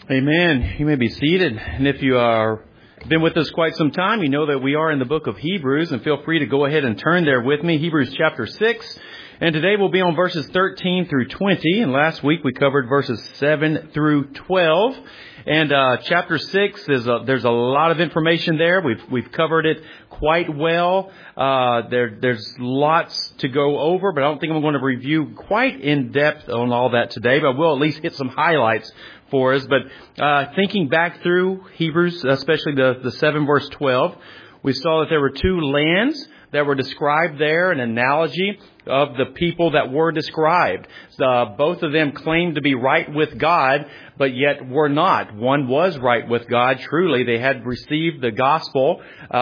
Amen. You may be seated. And if you are been with us quite some time, you know that we are in the book of Hebrews, and feel free to go ahead and turn there with me. Hebrews chapter 6. And today we'll be on verses 13 through 20. And last week we covered verses 7 through 12. And chapter 6 is there's a lot of information there. We've covered it quite well. There's lots to go over, but I don't think I'm going to review quite in depth on all that today. But we'll at least hit some highlights for us. But thinking back through Hebrews, especially the 7 verse 12, we saw that there were two lands that were described there, an analogy of the people that were described. Both of them claimed to be right with God, but yet were not. One was right with God. Truly, they had received the gospel.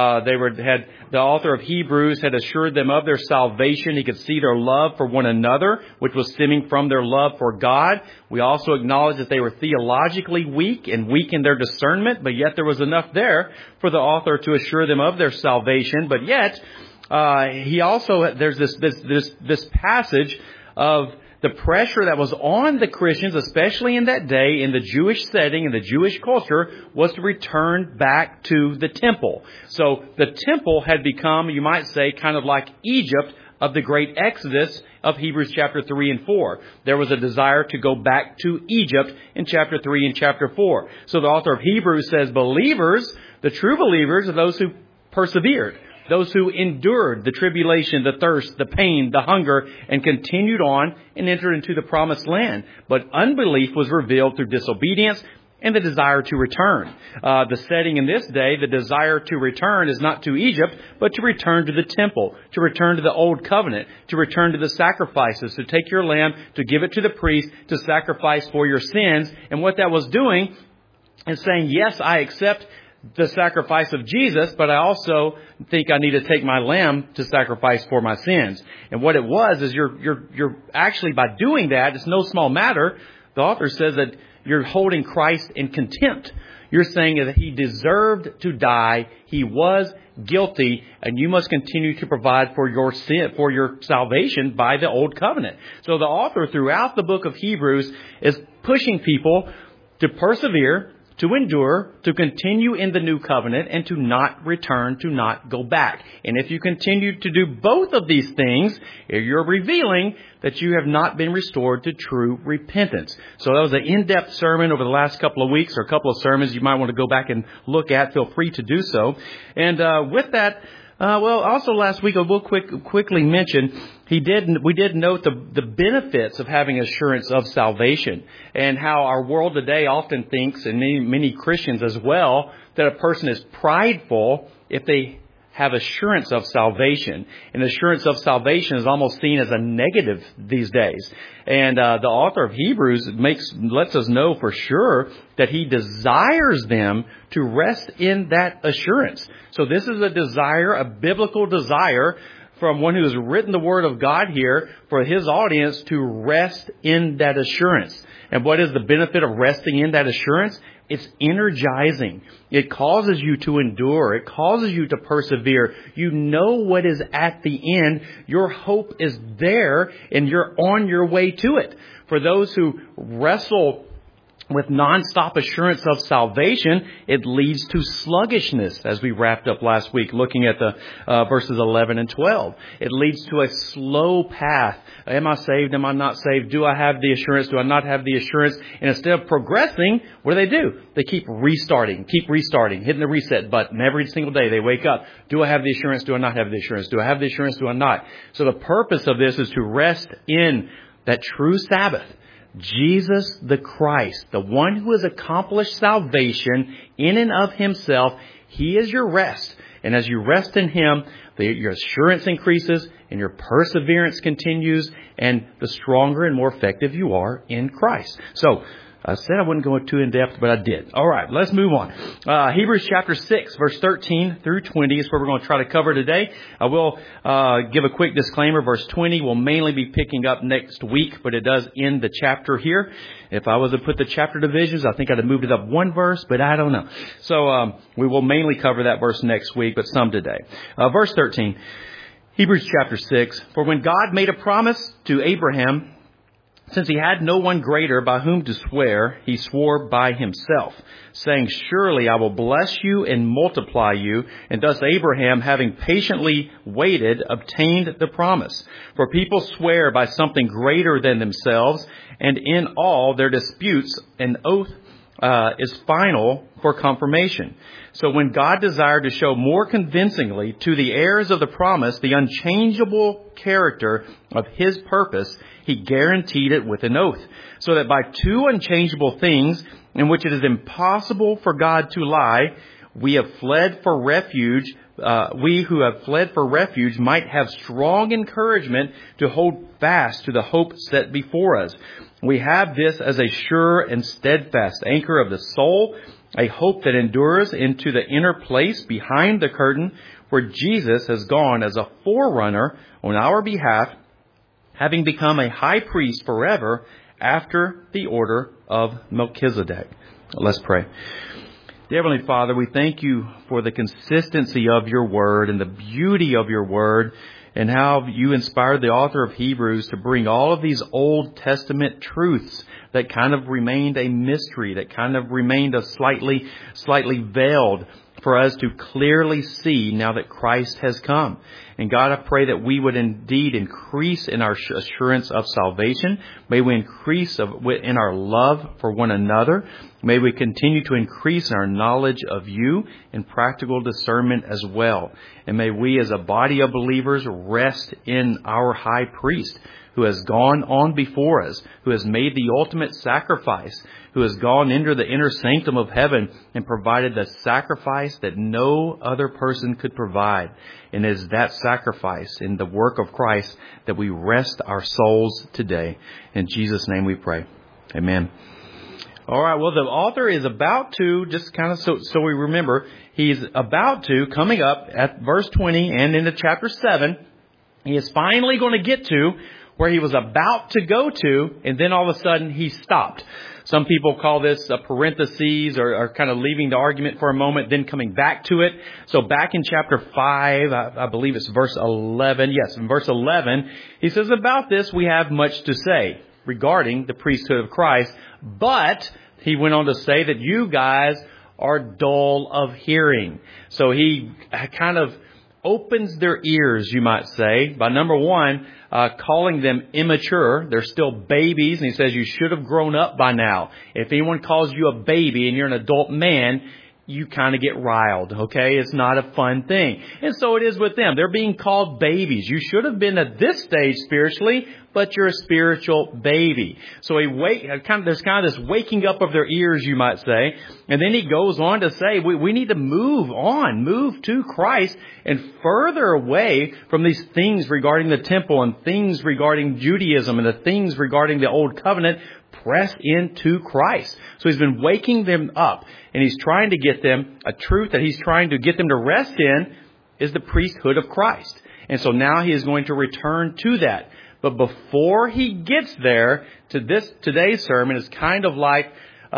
The author of Hebrews had assured them of their salvation. He could see their love for one another, which was stemming from their love for God. We also acknowledge that they were theologically weak and weak in their discernment, but yet there was enough there for the author to assure them of their salvation. But yet, there's this passage of the pressure that was on the Christians, especially in that day, in the Jewish setting, in the Jewish culture, was to return back to the temple. So the temple had become, you might say, kind of like Egypt of the great Exodus of Hebrews chapter 3 and 4. There was a desire to go back to Egypt in chapter 3 and chapter 4. So the author of Hebrews says believers, the true believers, are those who persevered. Those who endured the tribulation, the thirst, the pain, the hunger, and continued on and entered into the promised land. But unbelief was revealed through disobedience and the desire to return. The setting in this day, the desire to return is not to Egypt, but to return to the temple, to return to the old covenant, to return to the sacrifices, to take your lamb, to give it to the priest, to sacrifice for your sins. And what that was doing is saying, yes, I accept the sacrifice of Jesus, but I also think I need to take my lamb to sacrifice for my sins. And what it was is you're actually, by doing that, it's no small matter. The author says that you're holding Christ in contempt. You're saying that he deserved to die. He was guilty, and you must continue to provide for your sin, for your salvation by the old covenant. So the author throughout the book of Hebrews is pushing people to persevere, to endure, to continue in the new covenant, and to not return, to not go back. And if you continue to do both of these things, you're revealing that you have not been restored to true repentance. So that was an in-depth sermon over the last couple of weeks, or a couple of sermons you might want to go back and look at. Feel free to do so. And with that, also last week I will quickly mention we did note the benefits of having assurance of salvation, and how our world today often thinks, and many Christians as well, that a person is prideful if they have assurance of salvation. And assurance of salvation is almost seen as a negative these days. And the author of Hebrews lets us know for sure that he desires them to rest in that assurance. So this is a desire, a biblical desire from one who has written the Word of God here for his audience to rest in that assurance. And what is the benefit of resting in that assurance? It's energizing. It causes you to endure. It causes you to persevere. You know what is at the end. Your hope is there, and you're on your way to it. For those who wrestle with nonstop assurance of salvation, it leads to sluggishness, as we wrapped up last week, looking at the verses 11 and 12. It leads to a slow path. Am I saved? Am I not saved? Do I have the assurance? Do I not have the assurance? And instead of progressing, what do? They keep restarting, hitting the reset button every single day. They wake up. Do I have the assurance? Do I not have the assurance? Do I have the assurance? Do I not? So the purpose of this is to rest in that true Sabbath. Jesus the Christ, the one who has accomplished salvation in and of himself, he is your rest. And as you rest in him, your assurance increases and your perseverance continues, and the stronger and more effective you are in Christ. So I said I wouldn't go too in-depth, but I did. All right, let's move on. Hebrews chapter 6, verse 13 through 20 is what we're going to try to cover today. I will give a quick disclaimer. Verse 20 will mainly be picking up next week, but it does end the chapter here. If I was to put the chapter divisions, I think I'd have moved it up one verse, but I don't know. So we will mainly cover that verse next week, but some today. Verse 13, Hebrews chapter 6, for when God made a promise to Abraham, Since he had no one greater by whom to swear, he swore by himself, saying, surely I will bless you and multiply you. And thus Abraham, having patiently waited, obtained the promise. For people swear by something greater than themselves, and in all their disputes an oath is final for confirmation. So when God desired to show more convincingly to the heirs of the promise the unchangeable character of his purpose, he guaranteed it with an oath, so that by two unchangeable things in which it is impossible for God to lie, we who have fled for refuge might have strong encouragement to hold fast to the hope set before us. We have this as a sure and steadfast anchor of the soul, a hope that endures into the inner place behind the curtain, where Jesus has gone as a forerunner on our behalf, having become a high priest forever after the order of Melchizedek. Let's pray. Dear Heavenly Father, we thank you for the consistency of your word and the beauty of your word, and how you inspired the author of Hebrews to bring all of these Old Testament truths that kind of remained a mystery, that kind of remained a slightly veiled, for us to clearly see now that Christ has come. And God, I pray that we would indeed increase in our assurance of salvation. May we increase in our love for one another. May we continue to increase in our knowledge of you and practical discernment as well. And may we as a body of believers rest in our high priest, who has gone on before us, who has made the ultimate sacrifice, who has gone into the inner sanctum of heaven and provided the sacrifice that no other person could provide. And it is that sacrifice in the work of Christ that we rest our souls today. In Jesus' name we pray. Amen. All right, well, the author is about to, just kind of so we remember, he's about to, coming up at verse 20 and into chapter 7, he is finally going to get to where he was about to go to, and then all of a sudden he stopped. Some people call this a parentheses, or kind of leaving the argument for a moment, then coming back to it. So back in chapter 5, I believe it's verse 11. Yes, in verse 11, he says, about this we have much to say regarding the priesthood of Christ. But he went on to say that you guys are dull of hearing. So he kind of opens their ears, you might say, by number one, calling them immature. They're still babies. And he says you should have grown up by now. If anyone calls you a baby and you're an adult man, you kind of get riled, okay? It's not a fun thing. And so it is with them. They're being called babies. You should have been at this stage spiritually, but you're a spiritual baby. So there's kind of this waking up of their ears, you might say. And then he goes on to say, we need to move to Christ and further away from these things regarding the temple and things regarding Judaism and the things regarding the old covenant. Press into Christ. So he's been waking them up, and he's trying to get them a truth that he's trying to get them to rest in is the priesthood of Christ. And so now he is going to return to that. But before he gets there, today's sermon is kind of like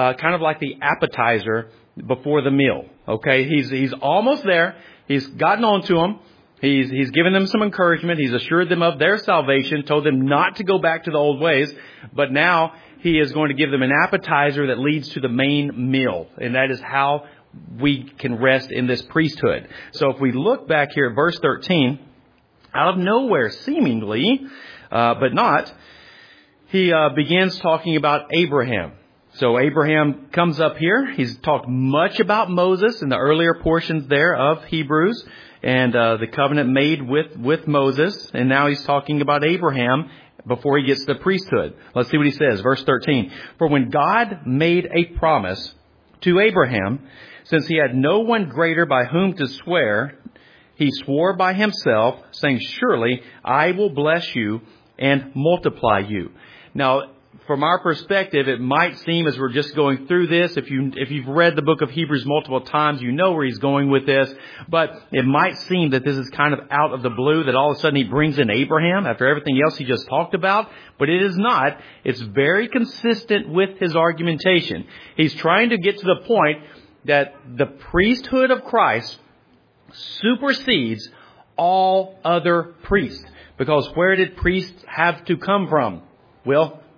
the appetizer before the meal. Okay, he's almost there. He's gotten on to them. He's given them some encouragement. He's assured them of their salvation, told them not to go back to the old ways. But now he is going to give them an appetizer that leads to the main meal. And that is how we can rest in this priesthood. So if we look back here at verse 13, out of nowhere seemingly, but not, he begins talking about Abraham. So Abraham comes up here. He's talked much about Moses in the earlier portions there of Hebrews and the covenant made with Moses. And now he's talking about Abraham before he gets to the priesthood. Let's see what he says. Verse 13. For when God made a promise to Abraham, since he had no one greater by whom to swear, he swore by himself, saying, surely I will bless you and multiply you. Now, from our perspective, it might seem as we're just going through this, if you've read the book of Hebrews multiple times, you know where he's going with this. But it might seem that this is kind of out of the blue, that all of a sudden he brings in Abraham after everything else he just talked about. But it is not. It's very consistent with his argumentation. He's trying to get to the point that the priesthood of Christ supersedes all other priests. Because where did priests have to come from? Well,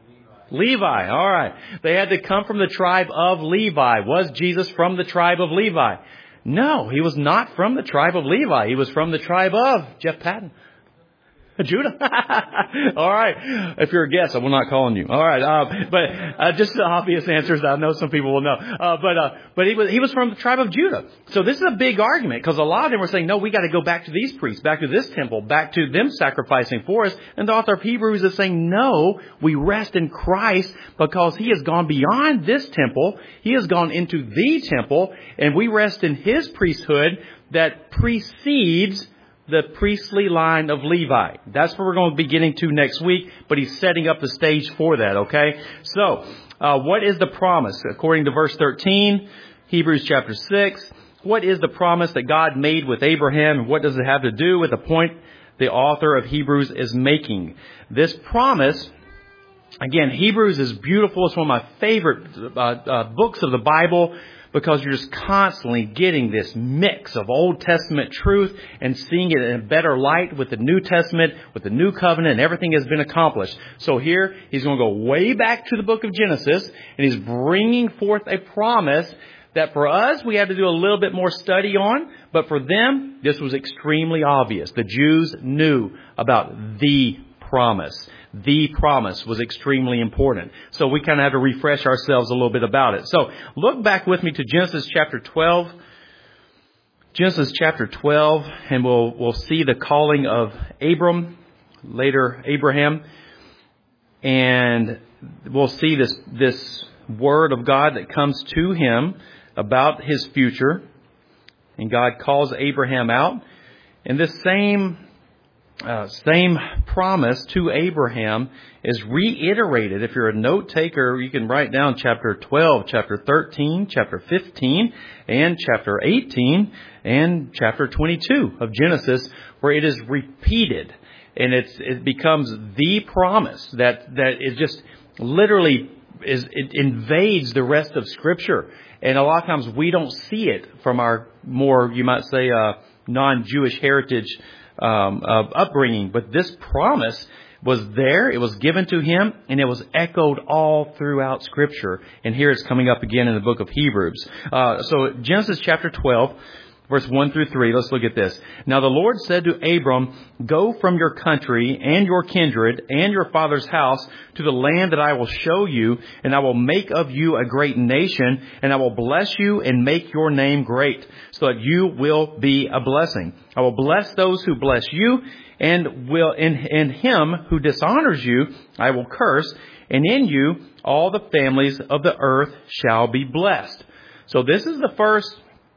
Levi. All right. They had to come from the tribe of Levi. Was Jesus from the tribe of Levi? No, he was not from the tribe of Levi. He was from the tribe of Jeff Patton. Judah. All right. If you're a guest, I will not call on you. All right. But just the obvious answers that I know some people will know. But he was from the tribe of Judah. So this is a big argument because a lot of them were saying, no, we got to go back to these priests, back to this temple, back to them sacrificing for us. And the author of Hebrews is saying, no, we rest in Christ because he has gone beyond this temple. He has gone into the temple, and we rest in his priesthood that precedes the priestly line of Levi. That's what we're going to be getting to next week, but he's setting up the stage for that, okay? So, what is the promise? According to verse 13, Hebrews chapter 6, what is the promise that God made with Abraham? What does it have to do with the point the author of Hebrews is making? This promise, again, Hebrews is beautiful. It's one of my favorite books of the Bible, because you're just constantly getting this mix of Old Testament truth and seeing it in a better light with the New Testament, with the New Covenant, and everything has been accomplished. So here, he's going to go way back to the book of Genesis, and he's bringing forth a promise that for us, we have to do a little bit more study on, but for them, this was extremely obvious. The Jews knew about the promise. The promise was extremely important. So we kind of have to refresh ourselves a little bit about it. So look back with me to Genesis chapter 12. Genesis chapter 12, and we'll see the calling of Abram, later Abraham. And we'll see this word of God that comes to him about his future. And God calls Abraham out. And this same promise to Abraham is reiterated. If you're a note taker, you can write down chapter 12, chapter 13, chapter 15, and chapter 18, and chapter 22 of Genesis, where it is repeated. And it becomes the promise that is just literally it invades the rest of Scripture. And a lot of times we don't see it from our more, you might say, non-Jewish heritage upbringing, but this promise was there, it was given to him, and it was echoed all throughout Scripture. And here it's coming up again in the book of Hebrews. So Genesis chapter 12, verse 1 through 3, let's look at this. Now the Lord said to Abram, go from your country and your kindred and your father's house to the land that I will show you, and I will make of you a great nation, and I will bless you and make your name great, so that you will be a blessing. I will bless those who bless you, and will in him who dishonors you I will curse, and in you all the families of the earth shall be blessed. So this is the first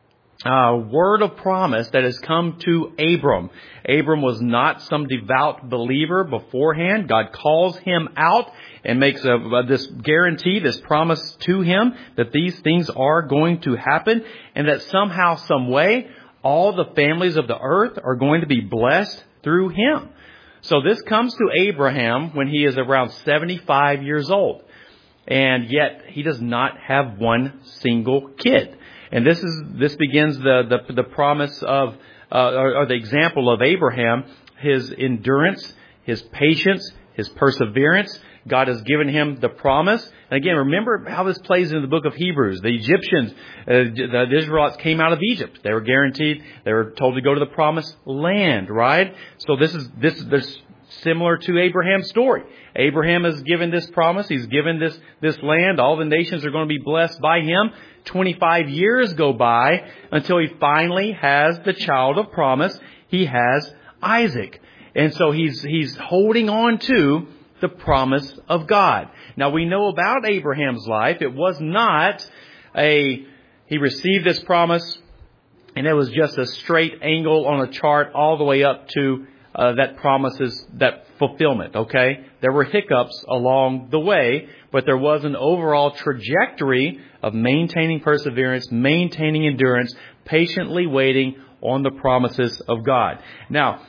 word of promise that has come to Abram. Abram was not some devout believer beforehand. God calls him out and makes this guarantee, this promise to him that these things are going to happen, and that somehow, some way, all the families of the earth are going to be blessed through him. So this comes to Abraham when he is around 75 years old, and yet he does not have one single kid. And this begins the promise of or the example of Abraham, his endurance, his patience, his perseverance. God has given him the promise. And again, remember how this plays into the book of Hebrews. The Egyptians, the Israelites came out of Egypt. They were guaranteed, they were told to go to the promised land, right? So this is similar to Abraham's story. Abraham is given this promise. He's given this land. All the nations are going to be blessed by him. 25 years go by until he finally has the child of promise. He has Isaac. And so he's holding on to the promise of God. Now we know about Abraham's life. It was not he received this promise and it was just a straight angle on a chart all the way up to that promises, that fulfillment, okay? There were hiccups along the way, but there was an overall trajectory of maintaining perseverance, maintaining endurance, patiently waiting on the promises of God. Now,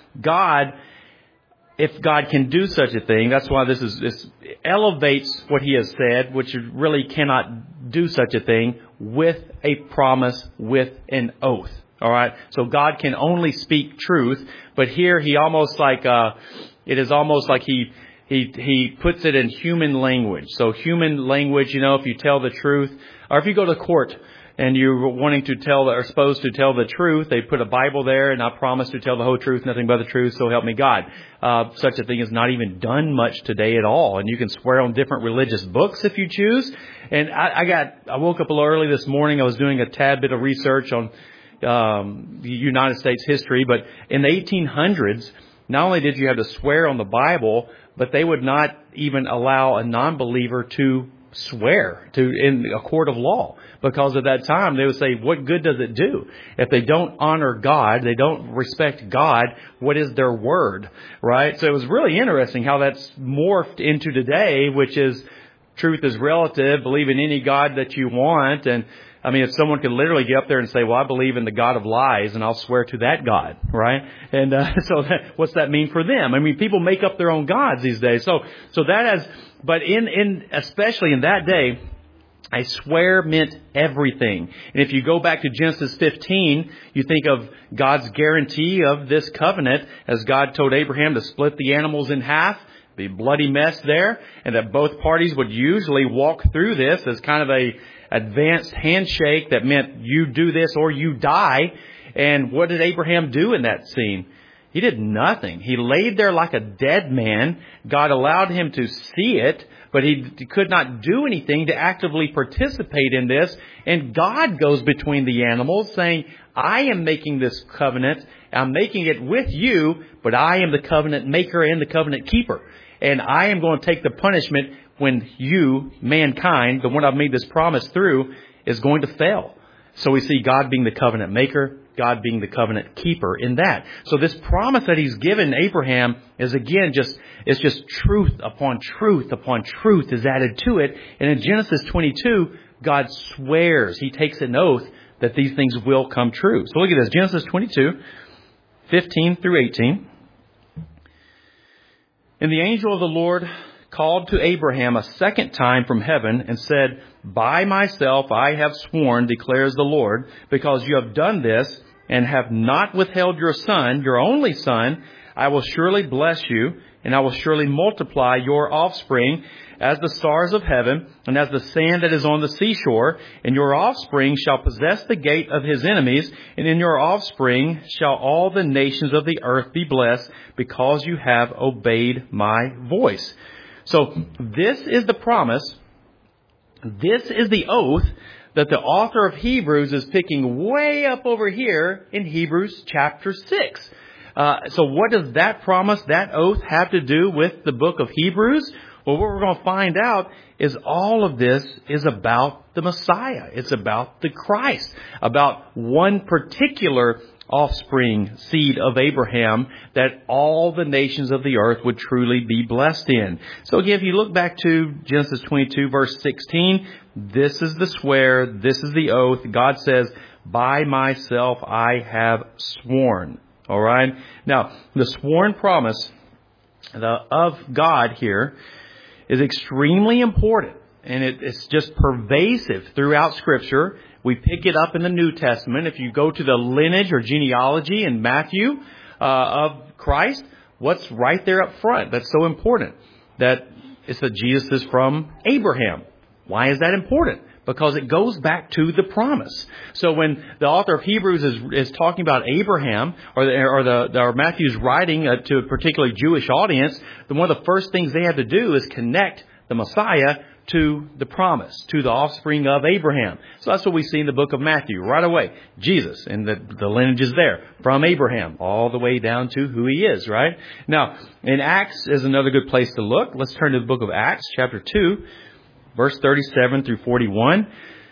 if God can do such a thing, that's why this elevates what he has said, which really cannot do such a thing with a promise, with an oath. All right. So God can only speak truth, but here he almost like it is almost like he he puts it in human language. So human language, if you tell the truth, or if you go to court and you're wanting to tell or supposed to tell the truth, they put a Bible there, and I promise to tell the whole truth, nothing but the truth, so help me God. Such a thing is not even done much today at all. And you can swear on different religious books if you choose. And I woke up a little early this morning. I was doing a tad bit of research on the United States history, but in the 1800s, not only did you have to swear on the Bible, but they would not even allow a non-believer to swear in a court of law. Because at that time, they would say, what good does it do? If they don't honor God, they don't respect God, what is their word, right? So it was really interesting how that's morphed into today, which is truth is relative, believe in any God that you want. And I mean, if someone could literally get up there and say, well, I believe in the God of lies, and I'll swear to that God, right? And what's that mean for them? I mean, people make up their own gods these days. So but especially in that day, I swear meant everything. And if you go back to Genesis 15, you think of God's guarantee of this covenant as God told Abraham to split the animals in half, the bloody mess there, and that both parties would usually walk through this as kind of a advanced handshake that meant you do this or you die. And what did Abraham do in that scene? He did nothing. He laid there like a dead man. God allowed him to see it, but he could not do anything to actively participate in this. And God goes between the animals saying, I am making this covenant. I'm making it with you, but I am the covenant maker and the covenant keeper. And I am going to take the punishment when you, mankind, the one I've made this promise through, is going to fail. So we see God being the covenant maker, God being the covenant keeper in that. So this promise that He's given Abraham is again it's just truth upon truth upon truth is added to it. And in Genesis 22, God swears, He takes an oath that these things will come true. So look at this, Genesis 22, 15 through 18. And the angel of the Lord called to Abraham a second time from heaven and said, by myself I have sworn, declares the Lord, because you have done this and have not withheld your son, your only son, I will surely bless you, and I will surely multiply your offspring as the stars of heaven and as the sand that is on the seashore. And your offspring shall possess the gate of his enemies, and in your offspring shall all the nations of the earth be blessed, because you have obeyed my voice. So this is the promise. This is the oath that the author of Hebrews is picking way up over here in Hebrews chapter 6. So what does that promise, that oath, have to do with the book of Hebrews? Well, what we're going to find out is all of this is about the Messiah. It's about the Christ, about one particular offspring, seed of Abraham, that all the nations of the earth would truly be blessed in. So again, if you look back to Genesis 22, verse 16, this is the swear, this is the oath. God says, by myself I have sworn. All right. Now, the sworn promise of God here is extremely important, and it's just pervasive throughout Scripture. We pick it up in the New Testament. If you go to the lineage or genealogy in Matthew of Christ, what's right there up front? That's so important. That it's that Jesus is from Abraham. Why is that important? Because it goes back to the promise. So when the author of Hebrews is talking about Abraham, or Matthew's writing to a particularly Jewish audience, then one of the first things they have to do is connect the Messiah to the promise, to the offspring of Abraham. So that's what we see in the book of Matthew right away. Jesus, and the lineage is there from Abraham all the way down to who he is, right? Now, in Acts is another good place to look. Let's turn to the book of Acts, chapter 2, verse 37 through 41.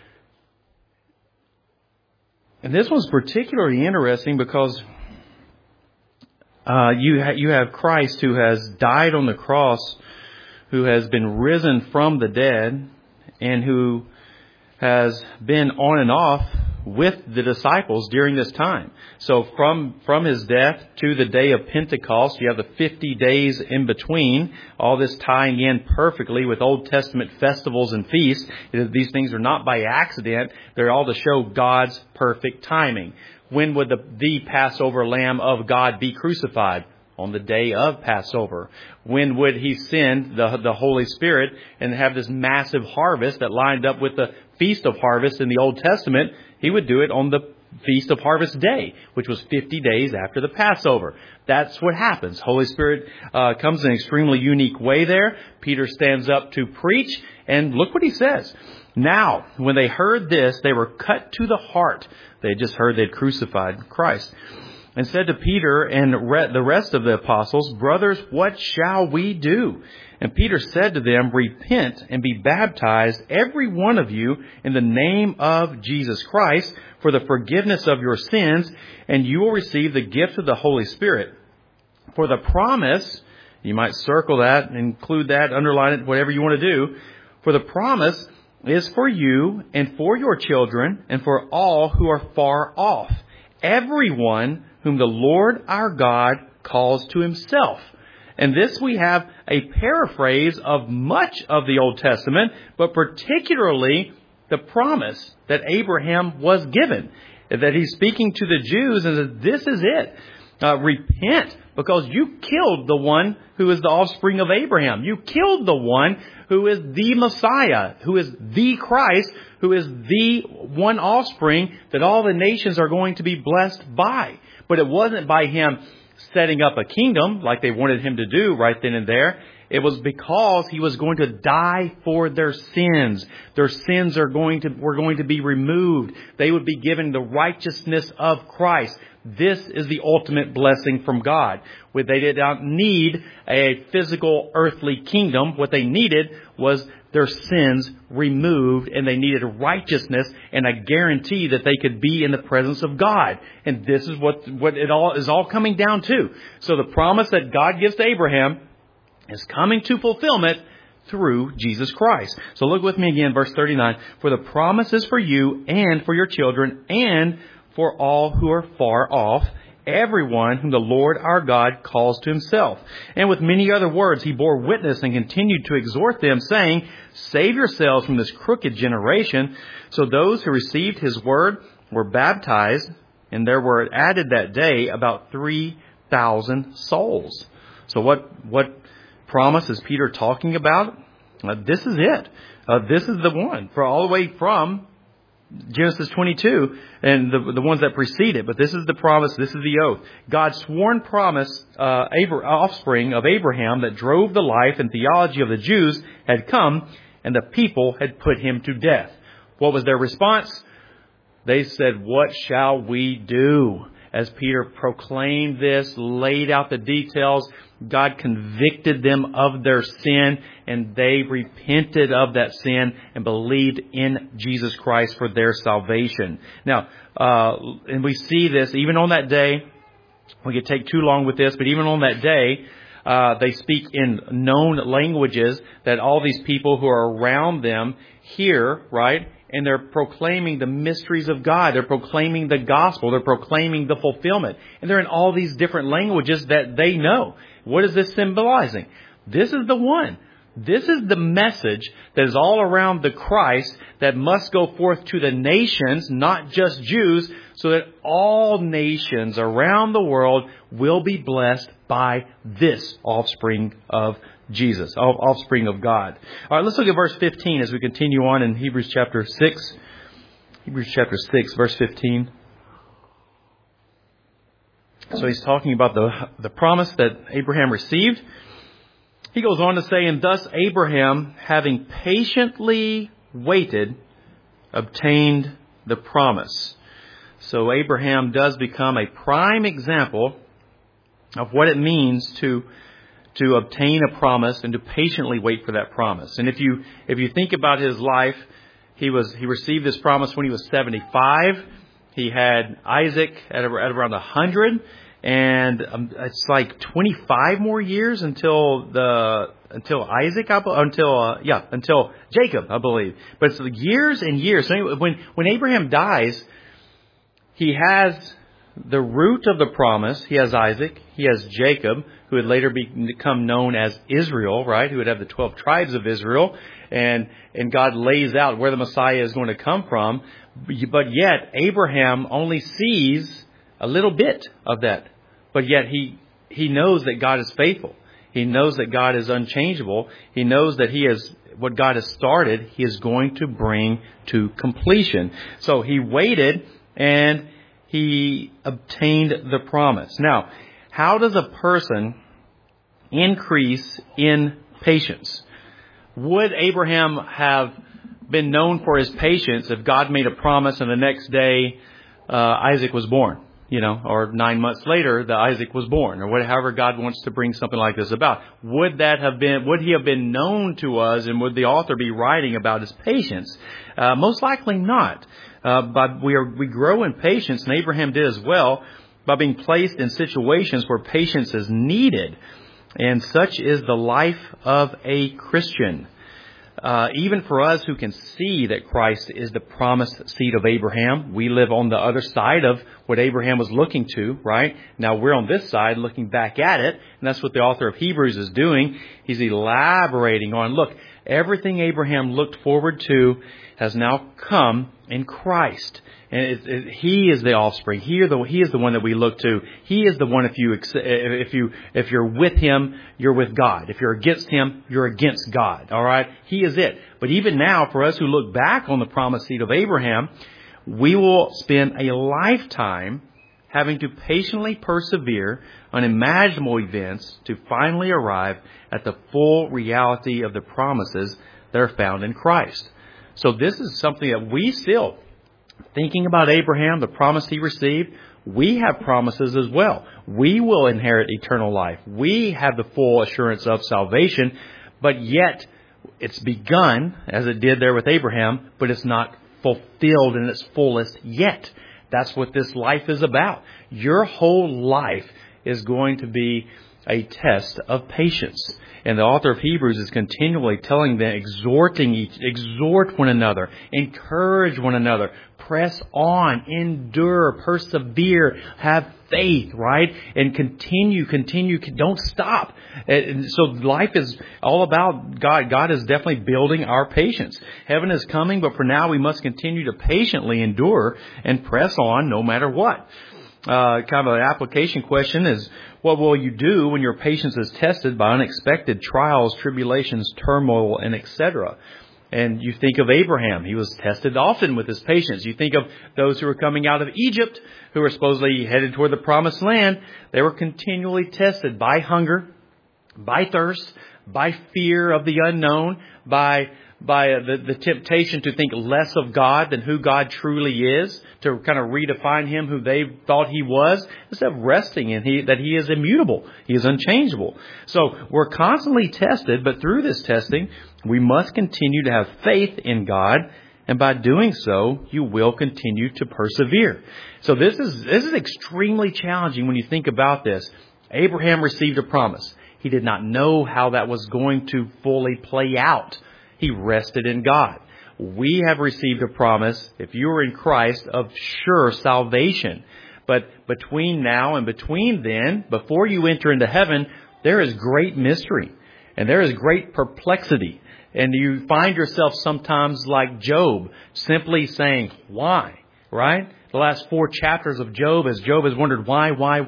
And this one's particularly interesting because you have Christ who has died on the cross, who has been risen from the dead, and who has been on and off with the disciples during this time. So from his death to the day of Pentecost, you have the 50 days in between, all this tying in perfectly with Old Testament festivals and feasts. These things are not by accident. They're all to show God's perfect timing. When would the Passover Lamb of God be crucified? On the day of Passover. When would he send the Holy Spirit and have this massive harvest that lined up with the Feast of Harvest in the Old Testament? He would do it on the Feast of Harvest Day, which was 50 days after the Passover. That's what happens. Holy Spirit comes in an extremely unique way there. Peter stands up to preach, and look what he says. Now, when they heard this, they were cut to the heart. They had just heard they'd crucified Christ. And said to Peter and the rest of the apostles, "Brothers, what shall we do?" And Peter said to them, "Repent and be baptized, every one of you, in the name of Jesus Christ, for the forgiveness of your sins, and you will receive the gift of the Holy Spirit. For the promise," you might circle that, include that, underline it, whatever you want to do, "for the promise is for you and for your children and for all who are far off, everyone whom the Lord our God calls to himself." And this we have a paraphrase of much of the Old Testament, but particularly the promise that Abraham was given. That he's speaking to the Jews and that this is it. Repent, because you killed the one who is the offspring of Abraham. You killed the one who is the Messiah, who is the Christ, who is the one offspring that all the nations are going to be blessed by. But it wasn't by him setting up a kingdom like they wanted him to do right then and there. It was because he was going to die for their sins. Their sins were going to be removed. They would be given the righteousness of Christ. This is the ultimate blessing from God. They did not need a physical earthly kingdom. What they needed was their sins removed, and they needed righteousness and a guarantee that they could be in the presence of God. And this is what it all is coming down to. So the promise that God gives to Abraham is coming to fulfillment through Jesus Christ. So look with me again, verse 39. "For the promise is for you and for your children and for all who are far off, everyone whom the Lord our God calls to himself." And with many other words, he bore witness and continued to exhort them, saying, "Save yourselves from this crooked generation." So those who received his word were baptized, and there were added that day about 3,000 souls. So what promise is Peter talking about? This is it. This is the one for all the way from Genesis 22 and the ones that precede it. But this is the promise. This is the oath. God's sworn promise, offspring of Abraham that drove the life and theology of the Jews had come, and the people had put him to death. What was their response? They said, "What shall we do?" As Peter proclaimed this, laid out the details, God convicted them of their sin, and they repented of that sin and believed in Jesus Christ for their salvation. Now, and we see this even on that day. We could take too long with this, but even on that day, they speak in known languages that all these people who are around them hear, right? And they're proclaiming the mysteries of God. They're proclaiming the gospel. They're proclaiming the fulfillment. And they're in all these different languages that they know. What is this symbolizing? This is the one. This is the message that is all around the Christ that must go forth to the nations, not just Jews, so that all nations around the world will be blessed by this offspring of Jesus, offspring of God. All right, let's look at verse 15 as we continue on in Hebrews chapter 6. Hebrews chapter 6, verse 15. So he's talking about the promise that Abraham received. He goes on to say, "And thus Abraham, having patiently waited, obtained the promise." So Abraham does become a prime example of what it means to obtain a promise and to patiently wait for that promise. And if you think about his life, he received this promise when he was 75. He had Isaac at around 100, and it's like 25 more years until Jacob, I believe. But it's years and years. So anyway, when Abraham dies, he has the root of the promise. He has Isaac. He has Jacob, who would later become known as Israel, right? Who would have the 12 tribes of Israel. And God lays out where the Messiah is going to come from. But yet, Abraham only sees a little bit of that. But yet, he he knows that God is faithful. He knows that God is unchangeable. He knows that what God has started, He is going to bring to completion. So he waited and he obtained the promise. Now, how does a person increase in patience? Would Abraham have been known for his patience if God made a promise and the next day Isaac was born? Or 9 months later, Isaac was born, or however God wants to bring something like this about. Would he have been known to us, and would the author be writing about his patience? Most likely not. But we grow in patience, and Abraham did as well, by being placed in situations where patience is needed. And such is the life of a Christian. Even for us who can see that Christ is the promised seed of Abraham, we live on the other side of what Abraham was looking to, right? Now we're on this side looking back at it, and that's what the author of Hebrews is doing. He's elaborating on, look, everything Abraham looked forward to has now come in Christ. And He is the offspring. He is the one that we look to. He is the one. If you're with Him, you're with God. If you're against Him, you're against God. All right. He is it. But even now, for us who look back on the promised seed of Abraham, we will spend a lifetime having to patiently persevere on unimaginable events to finally arrive at the full reality of the promises that are found in Christ. So this is something that we still, thinking about Abraham, the promise he received, we have promises as well. We will inherit eternal life. We have the full assurance of salvation, but yet it's begun, as it did there with Abraham, but it's not fulfilled in its fullest yet. That's what this life is about. Your whole life is going to be a test of patience. And the author of Hebrews is continually telling them, exhort one another, encourage one another, press on, endure, persevere, have faith, right? And continue, don't stop. And so life is all about God. God is definitely building our patience. Heaven is coming, but for now we must continue to patiently endure and press on no matter what. Kind of an application question is, what will you do when your patience is tested by unexpected trials, tribulations, turmoil, and etc.? And you think of Abraham. He was tested often with his patience. You think of those who were coming out of Egypt, who were supposedly headed toward the promised land. They were continually tested by hunger, by thirst, by fear of the unknown, by the temptation to think less of God than who God truly is, to kind of redefine Him who they thought He was, instead of resting in that He is immutable. He is unchangeable. So we're constantly tested, but through this testing, we must continue to have faith in God, and by doing so, you will continue to persevere. So this is extremely challenging when you think about this. Abraham received a promise. He did not know how that was going to fully play out. He rested in God. We have received a promise, if you are in Christ, of sure salvation. But between now and between then, before you enter into heaven, there is great mystery and there is great perplexity. And you find yourself sometimes like Job, simply saying, why? Right? The last 4 chapters of Job, as Job has wondered, why?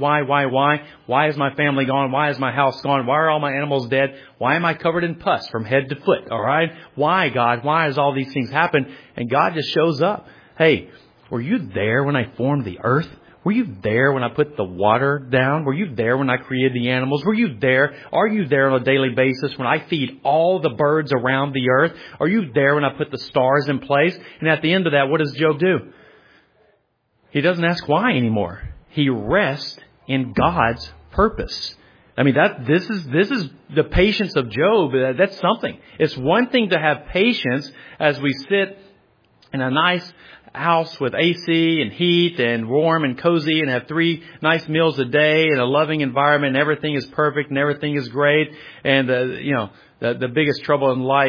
Why is my family gone? Why is my house gone? Why are all my animals dead? Why am I covered in pus from head to foot? All right? Why, God? Why has all these things happened? And God just shows up. Hey, were you there when I formed the earth? Were you there when I put the water down? Were you there when I created the animals? Were you there? Are you there on a daily basis when I feed all the birds around the earth? Are you there when I put the stars in place? And at the end of that, what does Job do? He doesn't ask why anymore. He rests in God's purpose. I mean, this is the patience of Job. That's something. It's one thing to have patience as we sit in a nice house with AC and heat and warm and cozy and have 3 nice meals a day and a loving environment and everything is perfect and everything is great. And, the biggest trouble in life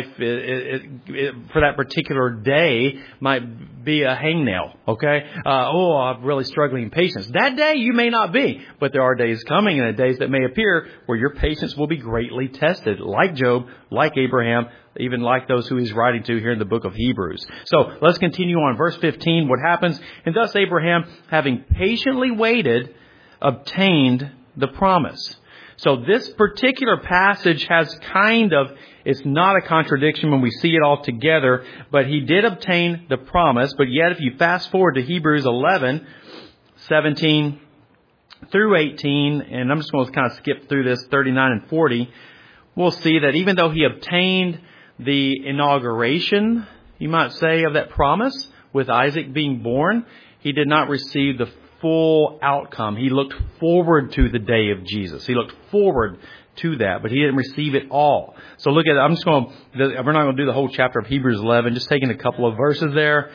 for that particular day might be a hangnail. Okay. I'm really struggling in patience. That day you may not be, but there are days coming and days that may appear where your patience will be greatly tested, like Job, like Abraham, even like those who he's writing to here in the book of Hebrews. So let's continue on. Verse 15, what happens? And thus Abraham, having patiently waited, obtained the promise. So this particular passage has it's not a contradiction when we see it all together, but he did obtain the promise. But yet if you fast forward to Hebrews 11, 17 through 18, and I'm just going to kind of skip through this, 39 and 40, we'll see that even though he obtained the inauguration, you might say, of that promise with Isaac being born, he did not receive the full outcome. He looked forward to the day of Jesus. He looked forward to that, but he didn't receive it all. So look at it. We're not going to do the whole chapter of Hebrews 11, just taking a couple of verses there.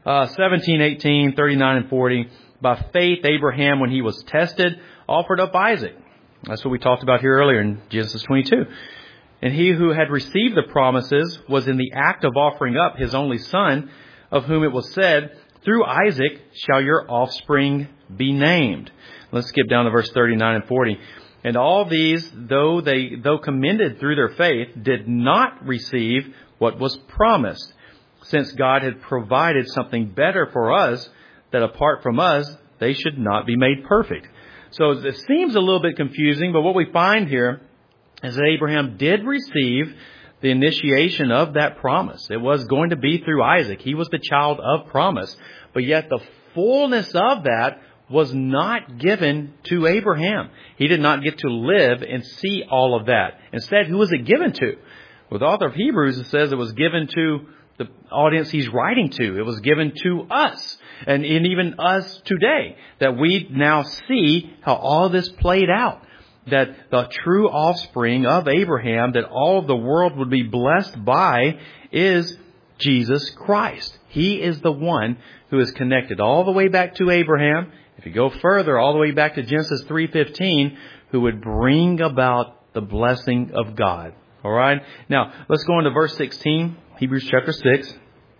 17, 18, 39, and 40. By faith, Abraham, when he was tested, offered up Isaac. That's what we talked about here earlier in Genesis 22. And he who had received the promises was in the act of offering up his only son, of whom it was said, through Isaac shall your offspring be named. Let's skip down to verse 39 and 40. And all these, though commended through their faith, did not receive what was promised, since God had provided something better for us, that apart from us, they should not be made perfect. So it seems a little bit confusing, but what we find here is that Abraham did receive the initiation of that promise. It was going to be through Isaac. He was the child of promise. But yet the fullness of that was not given to Abraham. He did not get to live and see all of that. Instead, who was it given to? With the author of Hebrews, it says it was given to the audience he's writing to. It was given to us. And even us today, that we now see how all this played out. That the true offspring of Abraham, that all of the world would be blessed by, is Jesus Christ. He is the one who is connected all the way back to Abraham. If you go further, all the way back to Genesis 3:15, who would bring about the blessing of God. All right. Now, let's go into verse 16, Hebrews chapter 6.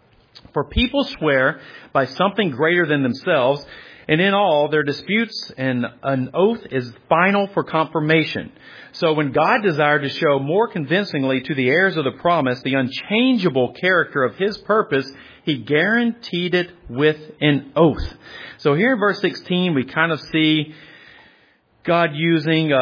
For people swear by something greater than themselves, and in all their disputes, and an oath is final for confirmation. So when God desired to show more convincingly to the heirs of the promise the unchangeable character of His purpose, He guaranteed it with an oath. So here in verse 16, we kind of see God using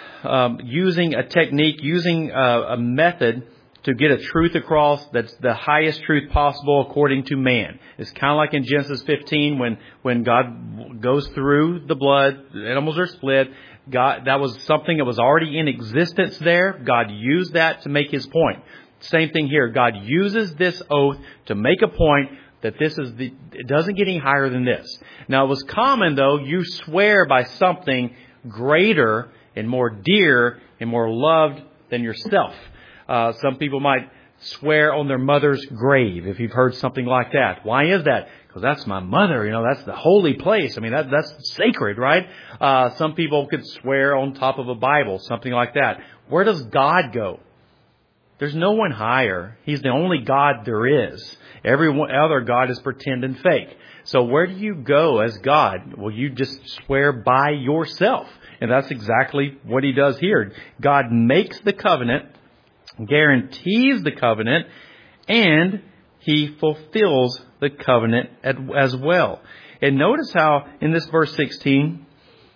a technique, using a method to get a truth across that's the highest truth possible according to man. It's kind of like in Genesis 15 when God goes through the blood, the animals are split. That was something that was already in existence there. God used that to make His point. Same thing here. God uses this oath to make a point that it doesn't get any higher than this. Now it was common though, you swear by something greater and more dear and more loved than yourself. Some people might swear on their mother's grave, if you've heard something like that. Why is that? Because that's my mother, that's the holy place. I mean, that's sacred, right? Some people could swear on top of a Bible, something like that. Where does God go? There's no one higher. He's the only God there is. Every other God is pretend and fake. So where do you go as God? Well, you just swear by yourself. And that's exactly what He does here. God makes the covenant, guarantees the covenant, and He fulfills the covenant as well. And notice how in this verse 16,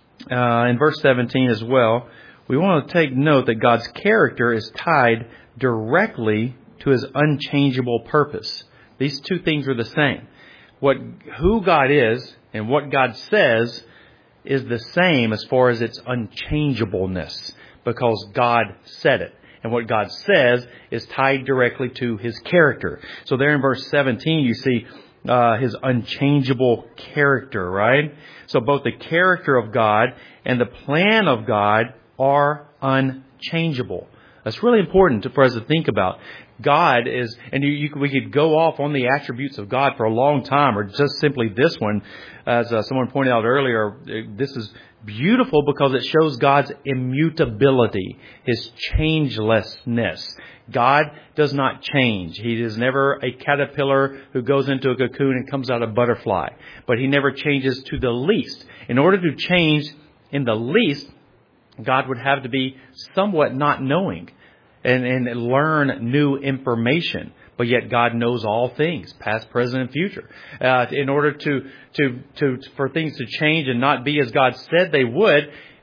in verse 17 as well, we want to take note that God's character is tied directly to His unchangeable purpose. These two things are the same. Who God is and what God says is the same as far as its unchangeableness, because God said it. And what God says is tied directly to His character. So there in verse 17, you see His unchangeable character, right? So both the character of God and the plan of God are unchangeable. That's really important for us to think about. God is, and we could go off on the attributes of God for a long time, or just simply this one. As someone pointed out earlier, this is beautiful because it shows God's immutability, His changelessness. God does not change. He is never a caterpillar who goes into a cocoon and comes out a butterfly. But He never changes to the least. In order to change in the least, God would have to be somewhat not knowing and learn new information. But yet God knows all things, past, present, and future. In order for things to change and not be as God said they would,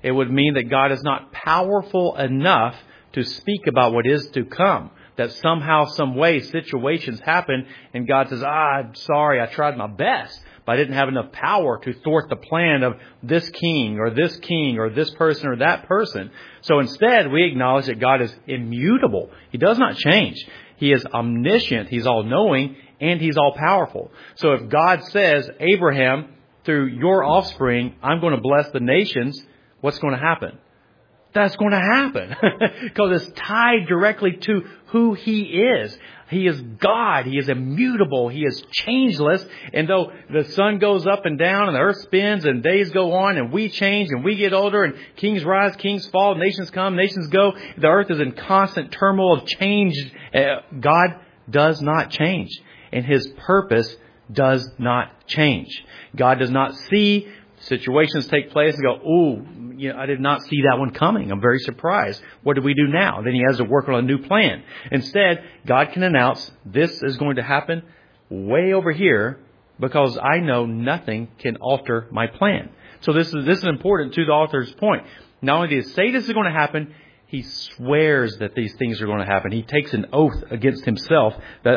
It would mean that God is not powerful enough to speak about what is to come. That somehow, some way, situations happen and God says, I'm sorry, I tried my best, but I didn't have enough power to thwart the plan of this king or this person or that person. So instead, we acknowledge that God is immutable. He does not change. He is omniscient. He's all-knowing and He's all-powerful. So if God says, Abraham, through your offspring, I'm going to bless the nations, what's going to happen? That's going to happen because it's tied directly to who He is. He is God. He is immutable. He is changeless. And though the sun goes up and down and the earth spins and days go on and we change and we get older and kings rise, kings fall, nations come, nations go, the earth is in constant turmoil of change. God does not change, and His purpose does not change. God does not see situations take place and go, I did not see that one coming. I'm very surprised. What do we do now? Then He has to work on a new plan. Instead, God can announce, this is going to happen way over here because I know nothing can alter my plan. So this is important to the author's point. Not only does He say this is going to happen, He swears that these things are going to happen. He takes an oath against Himself,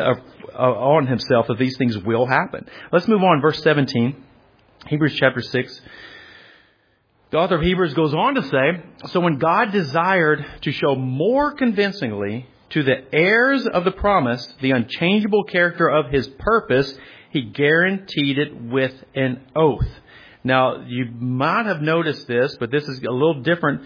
on Himself, that these things will happen. Let's move on. Verse 17. Hebrews chapter 6. The author of Hebrews goes on to say, so when God desired to show more convincingly to the heirs of the promise the unchangeable character of His purpose, He guaranteed it with an oath. Now, you might have noticed this, but this is a little different.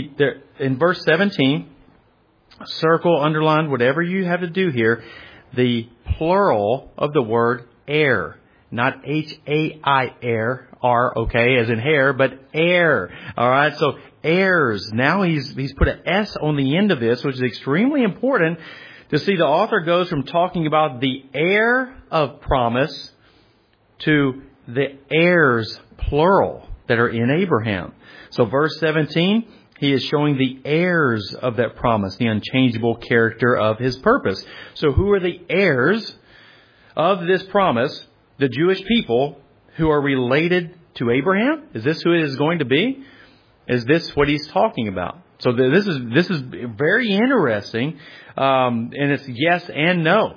In verse 17, circle, underline, whatever you have to do here, the plural of the word heir. Not H-A-I-R, okay, as in hair, but heir. All right, so heirs. Now he's put an S on the end of this, which is extremely important to see. The author goes from talking about the heir of promise to the heirs, plural, that are in Abraham. So verse 17, he is showing the heirs of that promise, the unchangeable character of His purpose. So who are the heirs of this promise? The Jewish people who are related to Abraham? Is this who it is going to be? Is this what he's talking about? So this is very interesting, and it's yes and no.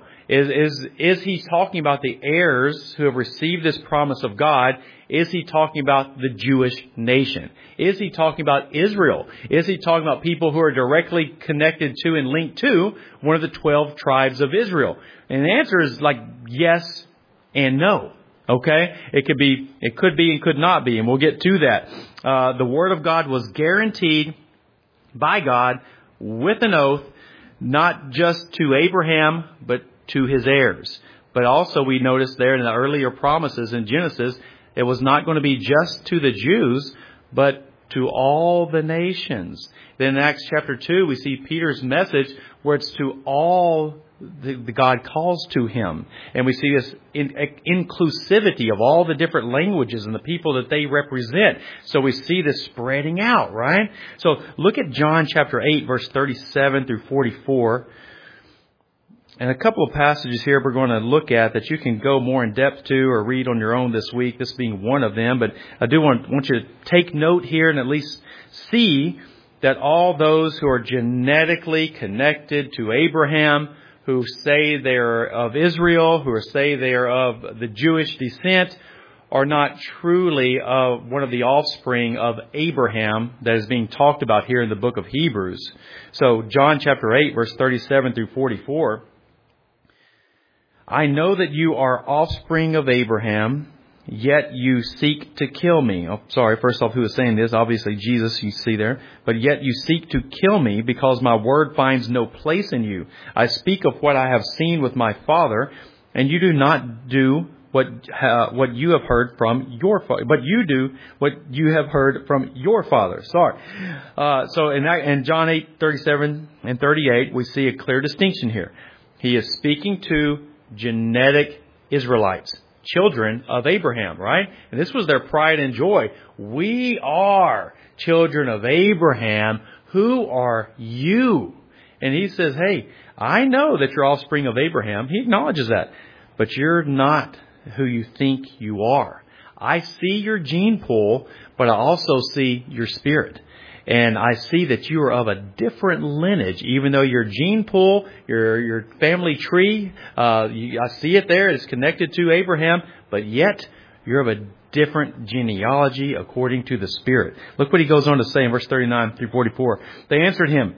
Is he talking about the heirs who have received this promise of God? Is he talking about the Jewish nation? Is he talking about Israel? Is he talking about people who are directly connected to and linked to one of the 12 tribes of Israel? And the answer is like yes and no. Okay? It could be and could not be, and we'll get to that. The Word of God was guaranteed by God with an oath, not just to Abraham, but to his heirs. But also we noticed there in the earlier promises in Genesis, it was not going to be just to the Jews, but to all the nations. Then in Acts chapter 2, we see Peter's message where it's to all the God calls to him. And we see this inclusivity of all the different languages and the people that they represent. So we see this spreading out, right? So look at John chapter 8, verse 37 through 44. And a couple of passages here we're going to look at that you can go more in depth to or read on your own this week, this being one of them. But I do want you to take note here and at least see that all those who are genetically connected to Abraham, who say they're of Israel, who say they are of the Jewish descent, are not truly one of the offspring of Abraham that is being talked about here in the book of Hebrews. So John chapter 8, verse 37 through 44. I know that you are offspring of Abraham, yet you seek to kill me. Oh, sorry, first off, who is saying this? Obviously Jesus, you see there. But yet you seek to kill me because my word finds no place in you. I speak of what I have seen with my Father, and you do not do what you have heard from your father, but you do what you have heard from your father. Sorry. So in John 8:37 and 38, we see a clear distinction here. He is speaking to genetic Israelites, children of Abraham, right? And this was their pride and joy. We are children of Abraham. Who are you? And he says, hey, I know that you're offspring of Abraham. He acknowledges that. But you're not who you think you are. I see your gene pool, but I also see your spirit. And I see that you are of a different lineage, even though your gene pool, your family tree, I see it there. It's connected to Abraham, but yet you're of a different genealogy according to the Spirit. Look what he goes on to say in verse 39 through 44. They answered him,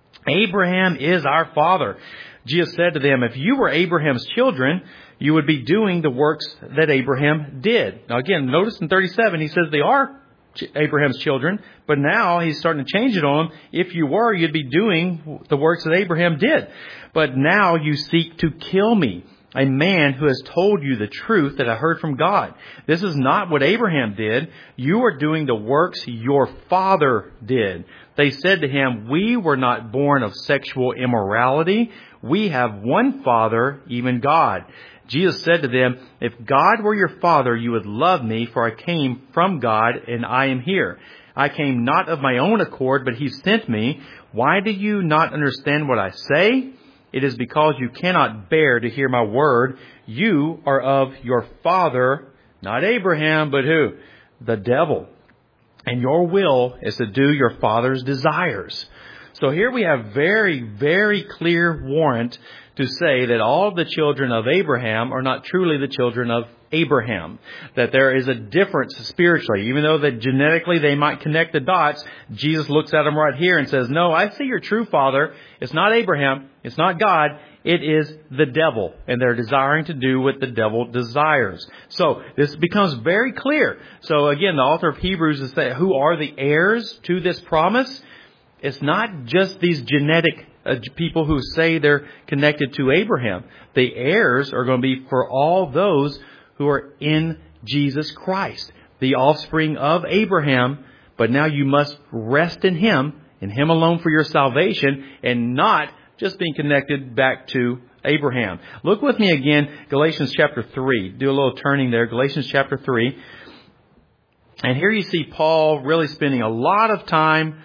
Abraham is our father. Jesus said to them, if you were Abraham's children, you would be doing the works that Abraham did. Now again, notice in 37, he says they are Abraham's children, but now he's starting to change it on them. If you were, you'd be doing the works that Abraham did. But now you seek to kill me, a man who has told you the truth that I heard from God. This is not what Abraham did. You are doing the works your father did. They said to him, we were not born of sexual immorality. We have one Father, even God. Jesus said to them, if God were your Father, you would love me, for I came from God and I am here. I came not of my own accord, but He sent me. Why do you not understand what I say? It is because you cannot bear to hear my word. You are of your father, not Abraham, but who? The devil. And your will is to do your father's desires. So here we have very, very clear warrant to say that all of the children of Abraham are not truly the children of Abraham. That there is a difference spiritually. Even though that genetically they might connect the dots, Jesus looks at them right here and says, no, I see your true father. It's not Abraham. It's not God. It is the devil. And they're desiring to do what the devil desires. So this becomes very clear. So again, the author of Hebrews is saying, who are the heirs to this promise? It's not just these genetic people who say they're connected to Abraham. The heirs are going to be for all those who are in Jesus Christ, the offspring of Abraham. But now you must rest in Him alone for your salvation, and not just being connected back to Abraham. Look with me again, Galatians chapter 3. Do a little turning there, Galatians chapter 3. And here you see Paul really spending a lot of time,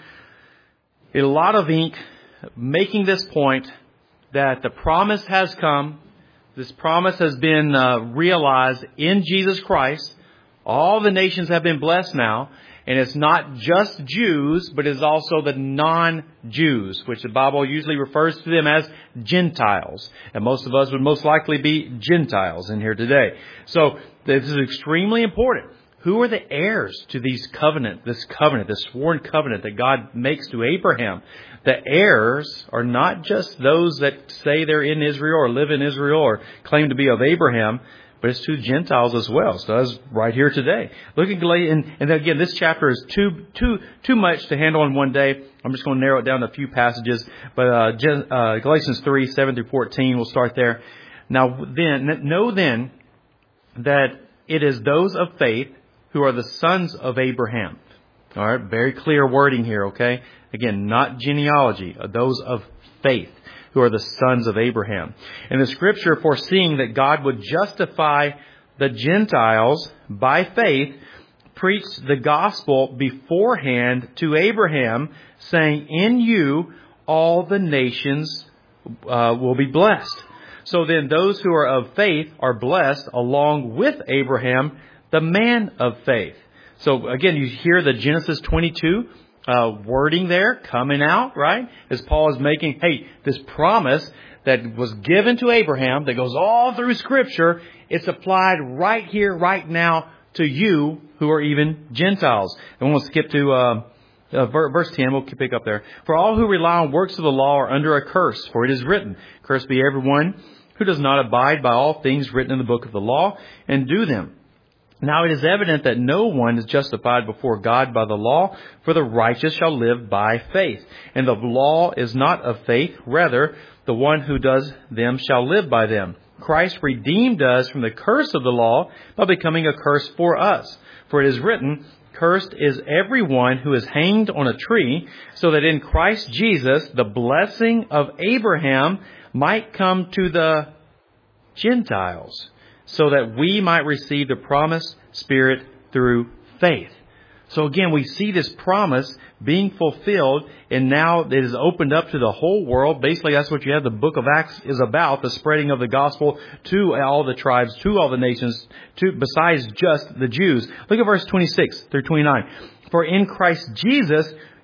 a lot of ink, making this point that the promise has come. This promise has been realized in Jesus Christ. All the nations have been blessed now. And it's not just Jews, but it's also the non-Jews, which the Bible usually refers to them as Gentiles. And most of us would most likely be Gentiles in here today. So this is extremely important. Who are the heirs to this covenant, this sworn covenant that God makes to Abraham? The heirs are not just those that say they're in Israel or live in Israel or claim to be of Abraham, but it's to Gentiles as well. So that's right here today. Look at Galatians, and again, this chapter is too much to handle in one day. I'm just going to narrow it down to a few passages. But Galatians 3, 7 through 14, we'll start there. Now know then that it is those of faith who are the sons of Abraham. All right, very clear wording here, okay? Again, not genealogy, those of faith, who are the sons of Abraham. And the Scripture, foreseeing that God would justify the Gentiles by faith, preached the gospel beforehand to Abraham, saying, in you all the nations will be blessed. So then those who are of faith are blessed along with Abraham, the man of faith. So again, you hear the Genesis 22 wording there coming out, right? As Paul is making, hey, this promise that was given to Abraham that goes all through Scripture, it's applied right here, right now to you who are even Gentiles. And we'll skip to verse 10. We'll pick up there. For all who rely on works of the law are under a curse, for it is written, cursed be everyone who does not abide by all things written in the book of the law and do them. Now it is evident that no one is justified before God by the law, for the righteous shall live by faith. And the law is not of faith, rather the one who does them shall live by them. Christ redeemed us from the curse of the law by becoming a curse for us. For it is written, cursed is everyone who is hanged on a tree, so that in Christ Jesus the blessing of Abraham might come to the Gentiles, so that we might receive the promised Spirit through faith. So again, we see this promise being fulfilled, and now it is opened up to the whole world. Basically, that's what you have. The book of Acts is about, the spreading of the gospel to all the tribes, to all the nations, besides just the Jews. Look at verse 26 through 29. For in Christ Jesus,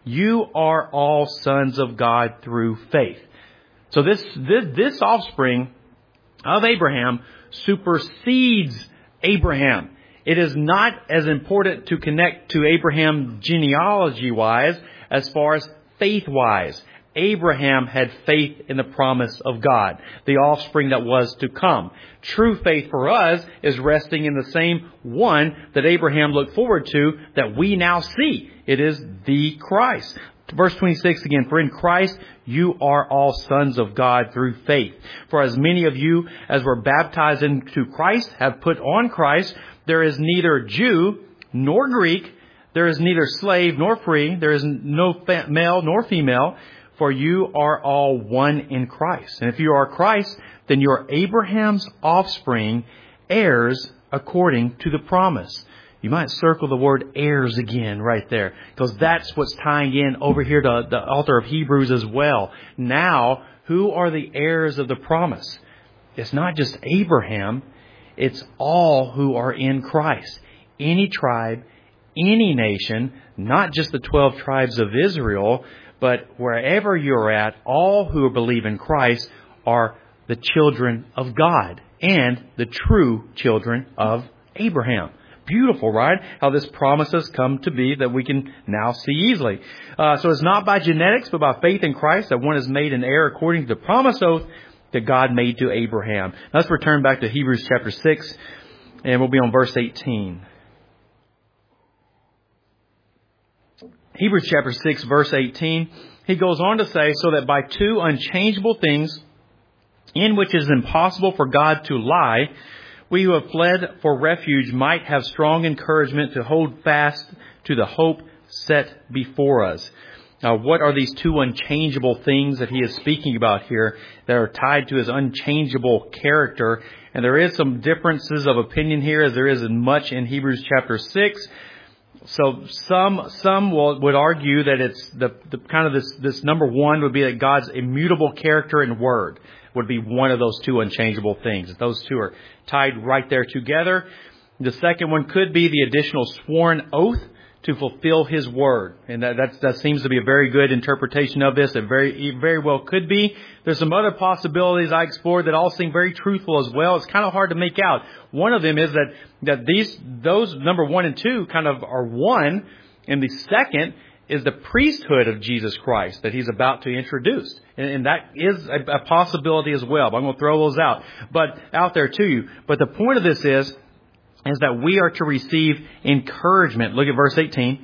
you are all sons of God through faith. So this offspring of Abraham supersedes Abraham. It is not as important to connect to Abraham genealogy-wise as far as faith-wise. Abraham had faith in the promise of God, the offspring that was to come. True faith for us is resting in the same one that Abraham looked forward to that we now see. It is the Christ. Verse 26 again, for in Christ you are all sons of God through faith. For as many of you as were baptized into Christ have put on Christ. There is neither Jew nor Greek. There is neither slave nor free. There is no male nor female. For you are all one in Christ. And if you are Christ, then you are Abraham's offspring, heirs according to the promise. You might circle the word heirs again right there, because that's what's tying in over here to the author of Hebrews as well. Now, who are the heirs of the promise? It's not just Abraham. It's all who are in Christ. Any tribe, any nation, not just the 12 tribes of Israel, but wherever you're at, all who believe in Christ are the children of God and the true children of Abraham. Beautiful, right? How this promise has come to be that we can now see easily. So it's not by genetics, but by faith in Christ that one is made an heir according to the promise oath that God made to Abraham. Now let's return back to Hebrews chapter 6, and we'll be on verse 18. Hebrews chapter 6, verse 18, he goes on to say, so that by two unchangeable things, in which it is impossible for God to lie, we who have fled for refuge might have strong encouragement to hold fast to the hope set before us. Now, what are these two unchangeable things that he is speaking about here that are tied to his unchangeable character? And there is some differences of opinion here, as there is in much in Hebrews chapter 6. So some would argue that it's the kind of this number one would be that God's immutable character and word would be one of those two unchangeable things. Those two are tied right there together. The second one could be the additional sworn oath to fulfill his word. And that seems to be a very good interpretation of this. It very well could be. There's some other possibilities I explored that all seem very truthful as well. It's kind of hard to make out. One of them is that those number 1 and 2 kind of are one. And the second is the priesthood of Jesus Christ that he's about to introduce. And that is a possibility as well. But I'm going to throw those out there to you. But the point of this is that we are to receive encouragement. Look at verse 18.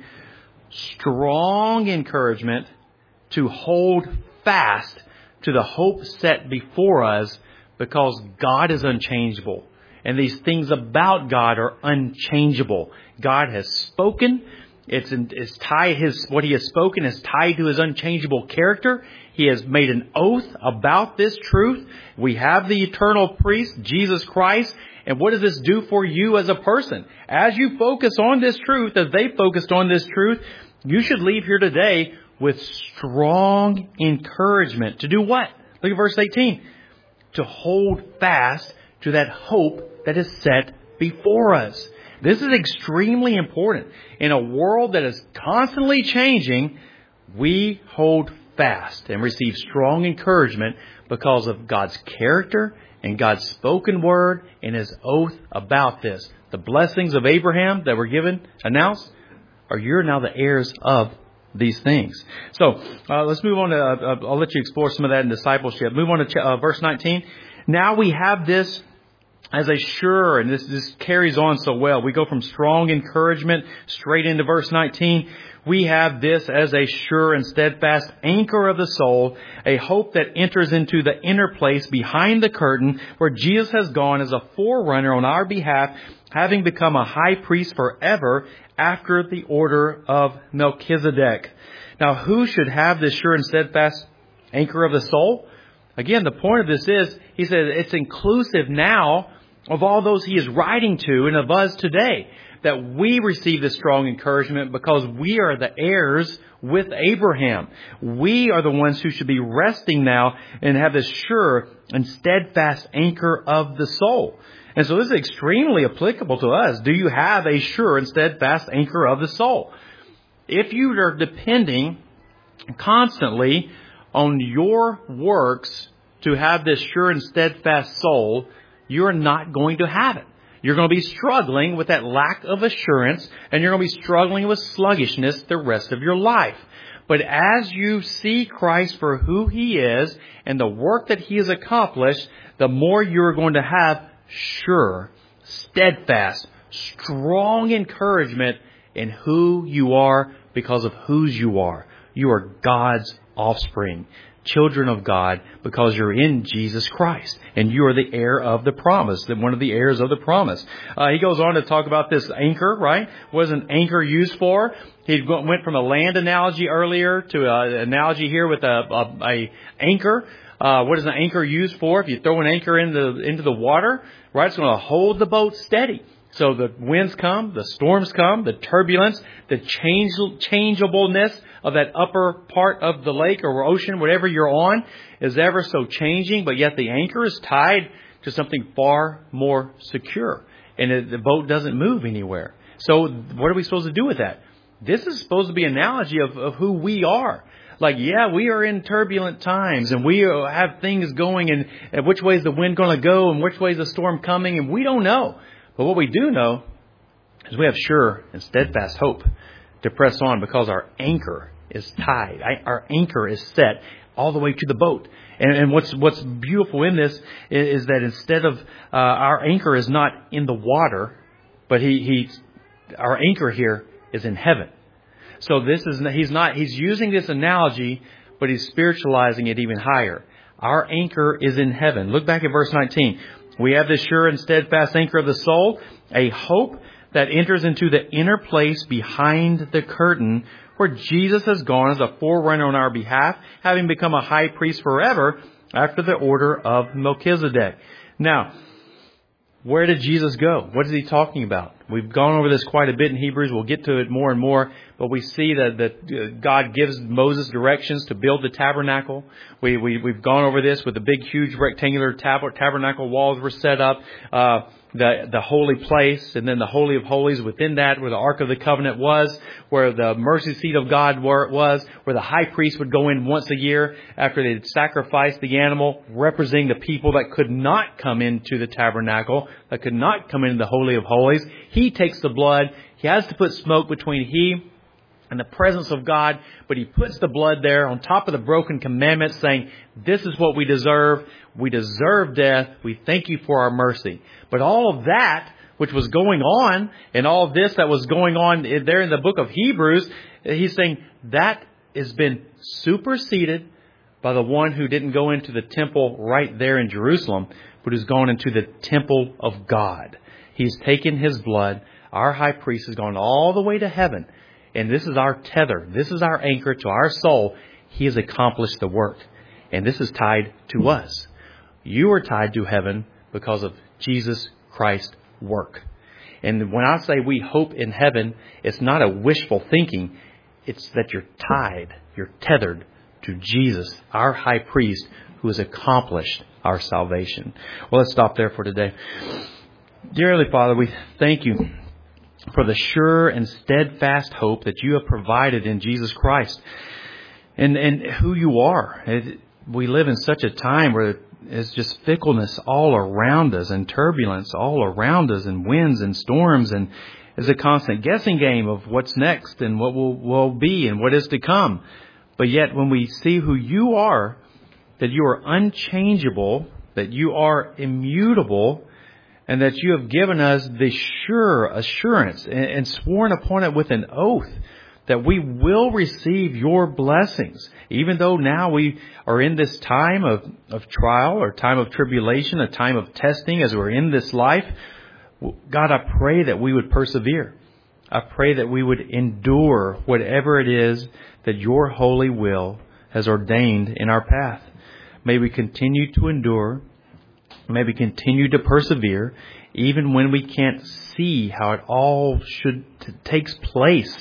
Strong encouragement to hold fast to the hope set before us, because God is unchangeable. And these things about God are unchangeable. God has spoken. What he has spoken is tied to his unchangeable character. He has made an oath about this truth. We have the eternal priest, Jesus Christ. And what does this do for you as a person? As you focus on this truth, as they focused on this truth, you should leave here today with strong encouragement. To do what? Look at verse 18. To hold fast to that hope that is set before us. This is extremely important. In a world that is constantly changing, we hold fast and receive strong encouragement because of God's character and God's spoken word and his oath about this. The blessings of Abraham that were announced, you're now the heirs of these things. So let's move on to, I'll let you explore some of that in discipleship. Move on to verse 19. Now we have this as a sure, and this carries on so well. We go from strong encouragement straight into verse 19. We have this as a sure and steadfast anchor of the soul, a hope that enters into the inner place behind the curtain, where Jesus has gone as a forerunner on our behalf, having become a high priest forever after the order of Melchizedek. Now, who should have this sure and steadfast anchor of the soul? Again, the point of this is, he says it's inclusive now of all those he is writing to and of us today, that we receive this strong encouragement because we are the heirs with Abraham. We are the ones who should be resting now and have this sure and steadfast anchor of the soul. And so this is extremely applicable to us. Do you have a sure and steadfast anchor of the soul? If you are depending constantly on your works to have this sure and steadfast soul, you're not going to have it. You're going to be struggling with that lack of assurance, and you're going to be struggling with sluggishness the rest of your life. But as you see Christ for who He is and the work that He has accomplished, the more you're going to have sure, steadfast, strong encouragement in who you are because of whose you are. You are God's offspring, children of God, because you're in Jesus Christ, and you are the heir of the promise, one of the heirs of the promise. He goes on to talk about this anchor, right? What is an anchor used for? He went from a land analogy earlier to an analogy here with a anchor. What is an anchor used for? If you throw an anchor into the water, right, it's going to hold the boat steady. So the winds come, the storms come, the turbulence, the changeableness of that upper part of the lake or ocean, whatever you're on, is ever so changing, but yet the anchor is tied to something far more secure, and the boat doesn't move anywhere. So what are we supposed to do with that? This is supposed to be an analogy of who we are. Like, yeah, we are in turbulent times, and we have things going, and which way is the wind going to go, and which way is the storm coming, and we don't know. But what we do know is we have sure and steadfast hope to press on because our anchor is tied. Our anchor is set all the way to the boat. And what's beautiful in this is that instead of our anchor is not in the water, but our anchor here is in heaven. So he's using this analogy, but he's spiritualizing it even higher. Our anchor is in heaven. Look back at verse 19. We have this sure and steadfast anchor of the soul, a hope that enters into the inner place behind the curtain, where Jesus has gone as a forerunner on our behalf, having become a high priest forever after the order of Melchizedek. Now, where did Jesus go? What is he talking about? We've gone over this quite a bit in Hebrews. We'll get to it more and more. But we see that God gives Moses directions to build the tabernacle. We've gone over this with the big, huge rectangular tabernacle walls were set up. The holy place, and then the Holy of Holies within that, where the Ark of the Covenant was, where the mercy seat of God was, where the high priest would go in once a year after they'd sacrificed the animal, representing the people that could not come into the tabernacle, that could not come into the Holy of Holies. He takes the blood. He has to put smoke between he and the presence of God, but he puts the blood there on top of the broken commandments, saying, this is what we deserve. We deserve death. We thank you for our mercy. But all of that, which was going on, and all of this that was going on there in the book of Hebrews, he's saying that has been superseded by the one who didn't go into the temple right there in Jerusalem, but who's gone into the temple of God. He's taken his blood. Our high priest has gone all the way to heaven. And this is our tether. This is our anchor to our soul. He has accomplished the work. And this is tied to us. You are tied to heaven because of Jesus Christ's work. And when I say we hope in heaven, it's not a wishful thinking. It's that you're tied, you're tethered to Jesus, our high priest, who has accomplished our salvation. Well, let's stop there for today. Dear Heavenly Father, we thank you for the sure and steadfast hope that you have provided in Jesus Christ and who you are. We live in such a time where it's just fickleness all around us and turbulence all around us and winds and storms, and it's a constant guessing game of what's next and what will be and what is to come. But yet when we see who you are, that you are unchangeable, that you are immutable, and that you have given us the sure assurance and sworn upon it with an oath that we will receive your blessings. Even though now we are in this time of trial or time of tribulation, a time of testing as we're in this life, God, I pray that we would persevere. I pray that we would endure whatever it is that your holy will has ordained in our path. May we continue to endure. May we continue to persevere, even when we can't see how it all takes place,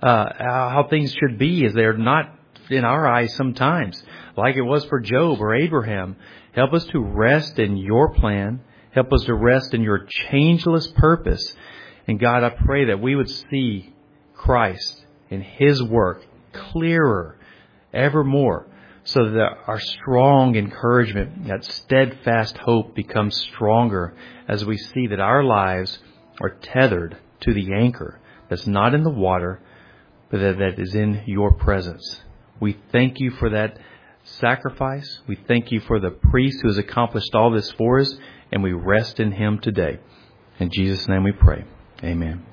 how things should be, as they're not in our eyes sometimes, like it was for Job or Abraham. Help us to rest in your plan. Help us to rest in your changeless purpose. And God, I pray that we would see Christ and his work clearer evermore, so that our strong encouragement, that steadfast hope becomes stronger as we see that our lives are tethered to the anchor that's not in the water, but that is in your presence. We thank you for that sacrifice. We thank you for the priest who has accomplished all this for us, and we rest in him today. In Jesus' name we pray. Amen.